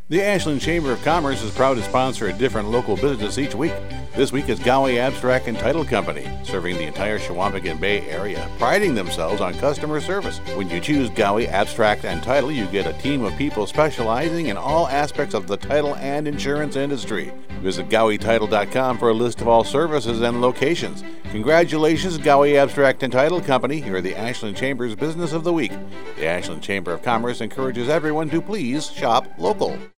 The Ashland Chamber of Commerce is proud to sponsor a different local business each week. This week is Gowie Abstract and Title Company, serving the entire Chequamegon Bay area, priding themselves on customer service. When you choose Gowie Abstract and Title, you get a team of people specializing in all aspects of the title and insurance industry. Visit GowieTitle.com for a list of all services and locations. Congratulations, Gowie Abstract and Title Company. You're the Ashland Chamber's Business of the Week. The Ashland Chamber of Commerce encourages everyone to please shop local.